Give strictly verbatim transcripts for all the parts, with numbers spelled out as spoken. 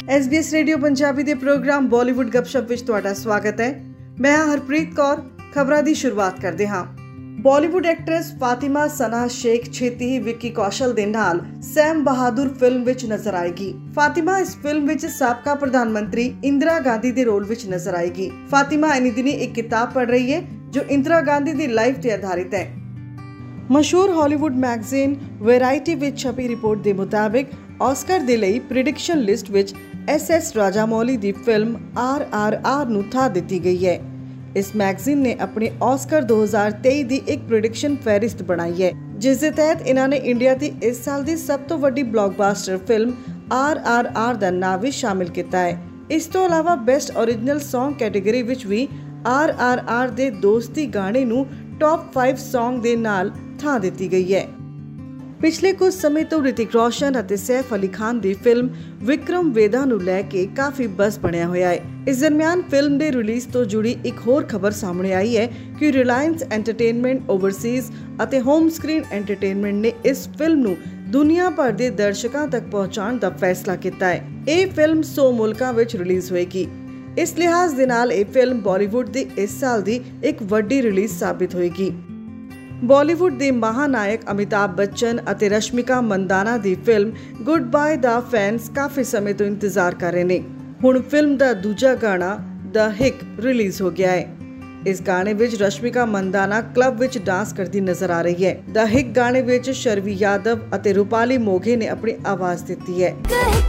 S B S radio Punjabi ਦੇ programme Bollywood ਗੱਪਸ਼ਪ ਵਿੱਚ ਤੁਹਾਡਾ ਸਵਾਗਤ ਹੈ। ਮੈਂ ਹਰਪ੍ਰੀਤ ਕੌਰ। ਖਬਰਾਂ ਦੀ ਸ਼ੁਰੂਆਤ ਕਰਦੇ ਹਾਂ। ਬਾਲੀਵੁੱਡ ਐਕਟਰੈਸ ਫਾਤਿਮਾ ਸਨਾ ਸ਼ੇਖ ਛੇਤੀ ਹੀ ਵਿੱਕੀ ਕੌਸ਼ਲ ਦੇ ਨਾਲ ਸੈਮ ਬਹਾਦੁਰ ਫਿਲਮ ਵਿੱਚ ਨਜ਼ਰ ਆਏਗੀ। ਫਾਤਿਮਾ ਇਸ ਫਿਲਮ ਵਿੱਚ ਸਾਬਕਾ ਪ੍ਰਧਾਨ ਮੰਤਰੀ ਇੰਦਰਾ ਗਾਂਧੀ ਦੇ ਰੋਲ ਵਿੱਚ ਨਜ਼ਰ ਆਏਗੀ। ਫਾਤਿਮਾ ਇਨੀ ਦਿਨੀ ਇੱਕ ਕਿਤਾਬ ਪੜ੍ਹ ਰਹੀ ਹੈ ਜੋ ਇੰਦਰਾ ਗਾਂਧੀ ਦੀ ਲਾਈਫ ਤੇ ਆਧਾਰਿਤ ਹੈ। ਮਸ਼ਹੂਰ ਹਾਲੀਵੁੱਡ ਮੈਗਜ਼ੀਨ ਵੈਰਾਈਟੀ ਵਿੱਚ ਛਪੀ ਰਿਪੋਰਟ ਦੇ ਮੁਤਾਬਿਕ ਆਸਕਰ ਦੇ ਲਈ ਪ੍ਰੀਡਿਕਸ਼ਨ ਲਿਸਟ ਵਿੱਚ ਐਸ ਐਸ ਰਾਜਾਮੌਲੀ ਦੀ ਫਿਲਮ ਆਰ ਆਰ ਆਰ ਨੂੰ ਥਾਂ ਦਿੱਤੀ ਗਈ ਹੈ। ਇਸ ਮੈਗਜ਼ੀਨ ਨੇ ਆਪਣੇ ਆਸਕਰ ਦੋ ਹਜ਼ਾਰ ਤੇਈ ਦੀ ਇੱਕ ਪ੍ਰੀਡਿਕਸ਼ਨ ਫਹਿਰਿਸਤ ਬਣਾਈ ਹੈ, ਜਿਸ ਦੇ ਤਹਿਤ ਇਹਨਾਂ ਨੇ ਇੰਡੀਆ ਦੀ ਇਸ ਸਾਲ ਦੀ ਸਭ ਤੋਂ ਵੱਡੀ blockbuster film R R R ਦਾ ਨਾਮ ਵੀ ਸ਼ਾਮਿਲ ਕੀਤਾ ਹੈ। ਇਸ ਤੋਂ ਇਲਾਵਾ ਬੈਸਟ ਓਰੀਜਨਲ ਸੌਂਗ ਕੈਟੇਗਰੀ ਵਿੱਚ ਵੀ ਆਰ ਆਰ ਆਰ ਦੇ ਦੋਸਤੀ ਗਾਣੇ ਨੂੰ ਟੌਪ ਪੰਜ ਸੌਂਗ ਦੇ ਨਾਲ ਥਾਂ ਦਿੱਤੀ ਗਈ ਹੈ। ਪਿਛਲੇ ਕੁਝ ਸਮੇਂ ਤੋਂ ਰਿਤਿਕ ਰੋਸ਼ਨ ਅਤੇ ਸੈਫ ਅਲੀ ਖਾਨ ਦੀ ਫਿਲਮ ਵਿਕਰਮ ਵੇਦਾ ਨੂੰ ਲੈ ਕੇ ਕਾਫੀ ਬਸ ਬਣਿਆ ਹੋਇਆ ਹੈ। ਇਸ ਦਰਮਿਆਨ ਫਿਲਮ ਦੇ ਰਿਲੀਜ਼ ਤੋਂ ਜੁੜੀ ਇੱਕ ਹੋਰ ਖਬਰ ਸਾਹਮਣੇ ਆਈ ਹੈ ਕਿ ਰਿਲਾਇੰਸ ਐਂਟਰਟੇਨਮੈਂਟ ਓਵਰਸੀਜ਼ ਅਤੇ ਹੋਮ ਸਕਰੀਨ ਐਂਟਰਟੇਨਮੈਂਟ ਨੇ ਇਸ ਫਿਲਮ ਨੂੰ ਦੁਨੀਆ ਭਰ ਦੇ ਦਰਸ਼ਕਾਂ ਤੱਕ ਪਹੁੰਚਾਉਣ ਦਾ ਫੈਸਲਾ ਕੀਤਾ ਹੈ। ਇਹ ਫਿਲਮ ਸੌ ਮੁਲਕਾਂ ਵਿੱਚ ਰਿਲੀਜ਼ ਹੋਏਗੀ। ਇਸ ਲਿਹਾਜ਼ ਦੇ ਨਾਲ ਇਹ ਫਿਲਮ ਬਾਲੀਵੁੱਡ ਦੀ ਇਸ ਸਾਲ ਦੀ ਇੱਕ ਵੱਡੀ ਰਿਲੀਜ਼ ਸਾਬਿਤ ਹੋਏਗੀ। ਬਾਲੀਵੁੱਡ ਦੇ ਮਹਾਨਾਇਕ ਅਮਿਤਾਭ ਬੱਚਨ ਅਤੇ ਰਸ਼ਮਿਕਾ ਮੰਦਾਨਾ ਦੀ ਫਿਲਮ ਗੁੱਡ ਬਾਏ ਦਾ ਫੈਨਸ ਕਾਫੀ ਸਮੇਂ ਤੋਂ ਇੰਤਜ਼ਾਰ ਕਰ ਰਹੇ ਨੇ। ਹੁਣ ਫਿਲਮ ਦਾ ਦੂਜਾ ਗਾਣਾ ਦ ਹਿਕ ਰਿਲੀਜ਼ ਹੋ ਗਿਆ ਹੈ। ਇਸ ਗਾਣੇ ਵਿੱਚ ਰਸ਼ਮਿਕਾ ਮੰਦਾਨਾ ਕਲੱਬ ਵਿੱਚ ਡਾਂਸ ਕਰਦੀ ਨਜ਼ਰ ਆ ਰਹੀ ਹੈ। ਦ ਹਿਕ ਗਾਣੇ ਵਿੱਚ ਸ਼ਰਵੀ ਯਾਦਵ ਅਤੇ ਰੂਪਾਲੀ ਮੋਘੇ ਨੇ ਆਪਣੀ ਆਵਾਜ਼ ਦਿੱਤੀ ਹੈ।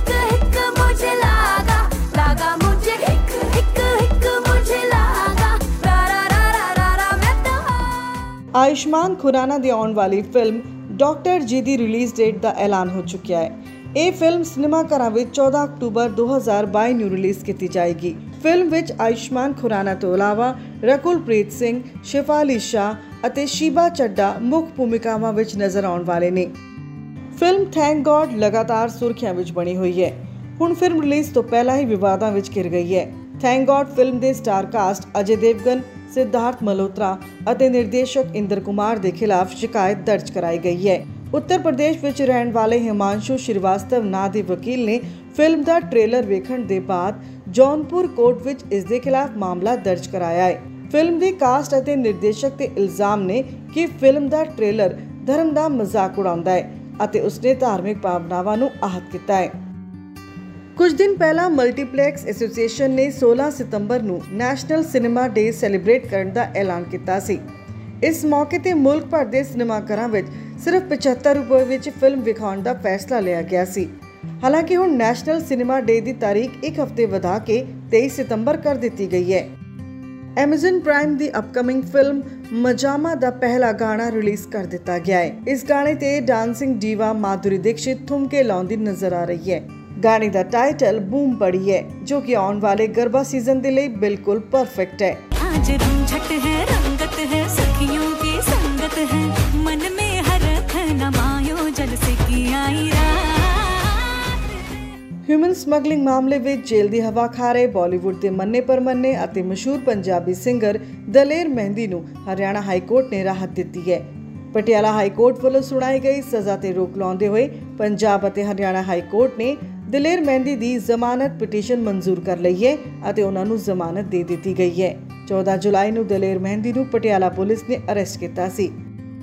ਆਯੁਸ਼ਮਾਨ ਖੁਰਾਨਾ ਦੀ ਆਉਣ ਵਾਲੀ ਫਿਲਮ ਡਾਕਟਰ ਜੀ ਦੀ ਰਿਲੀਜ਼ ਡੇਟ ਦਾ ਐਲਾਨ ਹੋ ਚੁੱਕਿਆ ਹੈ। ਇਹ ਫਿਲਮ ਸਿਨੇਮਾ ਘਰਾਂ ਵਿੱਚ ਚੌਦਾਂ ਅਕਤੂਬਰ ਦੋ ਹਜ਼ਾਰ ਬਾਈ ਨੂੰ ਰਿਲੀਜ਼ ਕੀਤੀ ਜਾਏਗੀ। ਫਿਲਮ ਵਿੱਚ ਆਯੁਸ਼ਮਾਨ ਖੁਰਾਨਾ ਤੋਂ ਇਲਾਵਾ ਰਕੁਲਪ੍ਰੀਤ ਸਿੰਘ, ਸ਼ਿਫਾਲੀ ਸ਼ਾਹ ਅਤੇ ਸ਼ੀਬਾ ਚੱਡਾ ਮੁੱਖ ਭੂਮਿਕਾਵਾਂ ਵਿੱਚ ਨਜ਼ਰ ਆਉਣ ਵਾਲੇ ਨੇ। ਫਿਲਮ ਥੈਂਕ ਗॉड ਲਗਾਤਾਰ ਸੁਰਖੀਆਂ ਵਿੱਚ ਬਣੀ ਹੋਈ ਹੈ। ਹੁਣ ਫਿਲਮ ਰਿਲੀਜ਼ ਤੋਂ ਪਹਿਲਾਂ ਹੀ ਵਿਵਾਦਾਂ ਵਿੱਚ ਘਿਰ ਗਈ ਹੈ। ਥੈਂਕ ਗॉड ਫਿਲਮ ਦੇ ਸਟਾਰ ਕਾਸਟ ਅਜੇ ਦੇਵਗਨ, ਸਿਧਾਰਥ ਮਲਹੋਤਰਾ ਅਤੇ ਨਿਰਦੇਸ਼ਕ ਇੰਦਰ ਕੁਮਾਰ ਦੇ ਖਿਲਾਫ ਸ਼ਿਕਾਇਤ ਦਰਜ ਕਰਾਈ ਗਈ ਹੈ। ਉੱਤਰ ਪ੍ਰਦੇਸ਼ ਵਿੱਚ ਰਹਿਣ ਵਾਲੇ ਹਿਮਾਂਸ਼ੂ ਸ਼੍ਰੀਵਾਸਤਵ ਨਾਂ ਦੇ ਵਕੀਲ ਨੇ ਫਿਲਮ ਦਾ ਟ੍ਰੇਲਰ ਵੇਖਣ ਦੇ ਬਾਅਦ ਜੌਨਪੁਰ ਕੋਰਟ ਵਿੱਚ ਇਸ ਦੇ ਖਿਲਾਫ ਮਾਮਲਾ ਦਰਜ ਕਰਾਇਆ ਹੈ। ਫਿਲਮ ਦੀ ਕਾਸਟ ਅਤੇ ਨਿਰਦੇਸ਼ਕ ਤੇ ਇਲਜ਼ਾਮ ਨੇ ਕਿ ਫਿਲਮ ਦਾ ਟ੍ਰੇਲਰ ਧਰਮ ਦਾ ਮਜ਼ਾਕ ਉਡਾਉਂਦਾ ਹੈ ਅਤੇ ਉਸਨੇ ਧਾਰਮਿਕ ਭਾਵਨਾਵਾਂ ਨੂੰ ਆਹਤ ਕੀਤਾ ਹੈ। ਕੁਝ ਦਿਨ ਪਹਿਲਾਂ ਮਲਟੀਪਲੈਕਸ ਐਸੋਸੀਏਸ਼ਨ ਨੇ ਸੋਲਾਂ ਸਤੰਬਰ ਨੂੰ ਨੈਸ਼ਨਲ ਸਿਨੇਮਾ ਡੇ ਸੈਲੀਬ੍ਰੇਟ ਕਰਨ ਦਾ ਐਲਾਨ ਕੀਤਾ ਸੀ। ਇਸ ਮੌਕੇ ਤੇ ਮੁਲਕ ਭਰ ਦੇ ਸਿਨੇਮਾ ਘਰਾਂ ਵਿੱਚ ਸਿਰਫ ਪਝੱਤਰ ਰੁਪਏ ਵਿੱਚ ਫਿਲਮ ਵਿਖਾਉਣ ਦਾ ਫੈਸਲਾ ਲਿਆ ਗਿਆ ਸੀ। ਹਾਲਾਂਕਿ ਹੁਣ ਨੈਸ਼ਨਲ ਸਿਨੇਮਾ ਡੇ ਦੀ ਤਾਰੀਖ ਇੱਕ ਹਫ਼ਤੇ ਵਧਾ ਕੇ ਤੇਈ ਸਤੰਬਰ ਕਰ ਦਿੱਤੀ ਗਈ ਹੈ। ਐਮਾਜ਼ਨ ਪ੍ਰਾਈਮ ਦੀ ਅਪਕਮਿੰਗ ਫਿਲਮ ਮਜਾਮਾ ਦਾ ਪਹਿਲਾ ਗਾਣਾ ਰਿਲੀਜ਼ ਕਰ ਦਿੱਤਾ ਗਿਆ ਹੈ। ਇਸ ਗਾਣੇ ਤੇ ਡਾਂਸਿੰਗ ਡੀਵਾ ਮਾਧੁਰੀ ਦੀਕਸ਼ਿਤ ਠੁਮਕੇ ਲਾਉਂਦੀ ਨਜ਼ਰ ਆ ਰਹੀ ਹੈ। ਗਾਣੇ ਦਾ ਟਾਈਟਲ ਬੂਮ ਬੜੀ ਹੈ, ਜੋ ਕਿ ਆਉਣ ਵਾਲੇ ਗਰਬਾ ਸੀਜ਼ਨ ਦੇ ਲਈ ਬਿਲਕੁਲ ਪਰਫੈਕਟ ਹੈ। आज रंझट है, रंगत है, सखियों की संगत है, मन में हरख नमायो जल से की आई रात। ਹਿਊਮਨ ਸਮਗਲਿੰਗ ਮਾਮਲੇ ਵਿੱਚ ਜੇਲ੍ਹ ਦੀ ਹਵਾ ਖਾ ਰਹੇ ਬਾਲੀਵੁੱਡ ਦੇ ਮੰਨੇ ਪਰਮੰਨੇ ਅਤੇ ਮਸ਼ਹੂਰ ਪੰਜਾਬੀ ਸਿੰਗਰ ਦਲੇਰ ਮਹਿੰਦੀ ਨੂੰ ਹਰਿਆਣਾ ਹਾਈ ਕੋਰਟ ਨੇ ਰਾਹਤ ਦਿੱਤੀ ਹੈ। ਪਟਿਆਲਾ ਹਾਈ ਕੋਰਟ ਵੱਲੋਂ ਸੁਣਾਈ ਗਈ ਸਜ਼ਾ ਤੇ ਰੋਕ ਲਾਉਂਦੇ ਹੋਏ ਪੰਜਾਬ ਅਤੇ ਹਰਿਆਣਾ ਹਾਈ ਕੋਰਟ ਨੇ ਦਲੇਰ ਮਹਿੰਦੀ ਦੀ ਜ਼ਮਾਨਤ ਪਟੀਸ਼ਨ ਮਨਜ਼ੂਰ ਕਰ ਲਈ ਹੈ ਅਤੇ ਉਹਨਾਂ ਨੂੰ ਜ਼ਮਾਨਤ ਦੇ ਦਿੱਤੀ ਗਈ ਹੈ। ਚੌਦਾਂ ਜੁਲਾਈ ਨੂੰ ਦਲੇਰ ਮਹਿੰਦੀ ਨੂੰ ਪਟਿਆਲਾ ਪੁਲਿਸ ਨੇ ਅਰੈਸਟ ਕੀਤਾ ਸੀ।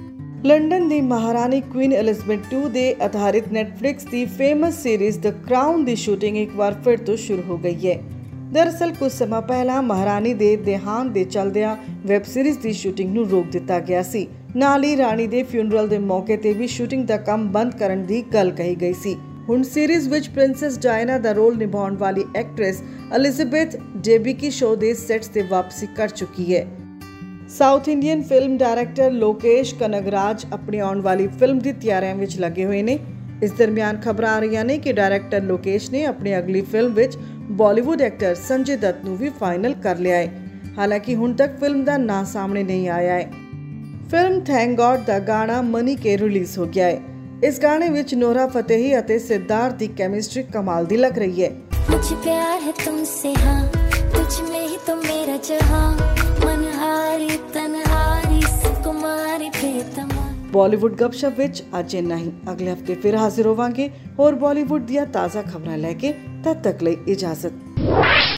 ਲੰਡਨ ਦੀ ਮਹਾਰਾਣੀ ਕੁਈਨ ਐਲਿਜ਼abeth ਦੋ ਦੇ ਆਧਾਰਿਤ ਨੈਟਫਲਿਕਸ ਦੀ ਫੇਮਸ ਸੀਰੀਜ਼ ਦ ਕਰਾਊਨ ਦੀ ਸ਼ੂਟਿੰਗ ਇੱਕ ਵਾਰ ਫਿਰ ਤੋਂ ਸ਼ੁਰੂ ਹੋ ਗਈ ਹੈ। ਦਰਅਸਲ ਕੁਝ ਸਮਾਂ ਪਹਿਲਾਂ ਮਹਾਰਾਣੀ ਦੇ ਦੇਹਾਂਤ ਦੇ ਚੱਲਦਿਆਂ ਵੈਬ ਸੀਰੀਜ਼ ਦੀ ਸ਼ੂਟਿੰਗ ਨੂੰ ਰੋਕ ਦਿੱਤਾ ਗਿਆ ਸੀ। ਨਾਲ ਹੀ ਰਾਣੀ ਦੇ ਫਿਊਨਰਲ ਦੇ ਮੌਕੇ ਤੇ ਵੀ ਸ਼ੂਟਿੰਗ ਦਾ ਕੰਮ ਬੰਦ ਕਰਨ ਦੀ ਗੱਲ ਕਹੀ ਗਈ ਸੀ। ਹੁਣ ਸੀਰੀਜ਼ ਵਿੱਚ ਪ੍ਰਿੰਸੈਸ ਡਾਇਨਾ ਦਾ ਰੋਲ ਨਿਭਾਉਣ ਵਾਲੀ ਐਕਟਰੈਸ ਐਲਿਜ਼abeth ਡੇਬਿਕੀ ਸ਼ੋ ਦੇ ਸੈਟਸ ਤੇ ਵਾਪਸੀ ਕਰ ਚੁੱਕੀ ਹੈ। South Indian film director Lokesh Kanagaraj ਆਪਣੀ ਆਉਣ ਵਾਲੀ ਫਿਲਮ ਦੀ ਤਿਆਰੀਆਂ ਵਿੱਚ ਲੱਗੇ ਹੋਏ ਨੇ। ਇਸ ਦਰਮਿਆਨ ਖਬਰਾਂ ਆ ਰਹੀਆਂ ਨੇ ਕਿ ਡਾਇਰੈਕਟਰ ਲੋਕੇਸ਼ ਨੇ ਆਪਣੀ ਅਗਲੀ ਫਿਲਮ ਵਿੱਚ ਬਾਲੀਵੁੱਡ ਐਕਟਰ ਸੰਜੇ ਦੱਤ ਨੂੰ ਵੀ ਫਾਈਨਲ ਕਰ ਲਿਆ ਹੈ। ਹਾਲਾਂਕਿ ਹੁਣ ਤੱਕ ਫਿਲਮ ਦਾ ਨਾਂ ਸਾਹਮਣੇ ਨਹੀਂ ਆਇਆ ਹੈ। ਫਿਲਮ ਥੈਂਕ ਗॉड ਦਾ ਗਾਣਾ ਮਨੀ ਕੇ ਰਿਲੀਜ਼ ਹੋ ਗਿਆ ਹੈ। ਇਸ ਗਾਣੇ ਵਿੱਚ ਨੋਰਾ ਫਤੇਹੀ ਅਤੇ ਸਿਧਾਰਥ ਦੀ ਕੈਮਿਸਟਰੀ ਕਮਾਲ ਦੀ ਲੱਗ ਰਹੀ ਹੈ। मुझे प्यार है तुमसे, हाँ तुझ में ही तो मेरा जहां, मनहारी तनहारी सुकुमारी प्रीतमा। बॉलीवुड गपशप विच अज इन्ना ही। अगले हफ्ते फिर हाजिर होवांगे होर बॉलीवुड दियां ताज़ा खबरां लैके। तद तक लई इजाजत।